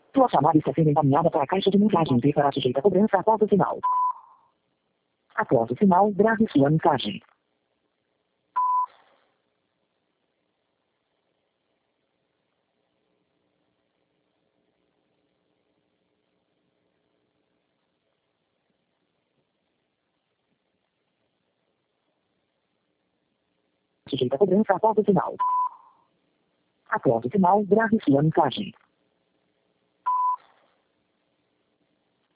Sua chamada está sendo encaminhada para a caixa de mensagens e será sujeita a cobrança após o sinal. Após o sinal, grave sua mensagem. Sujeita a cobrança após o sinal. Após o sinal, grave sua mensagem.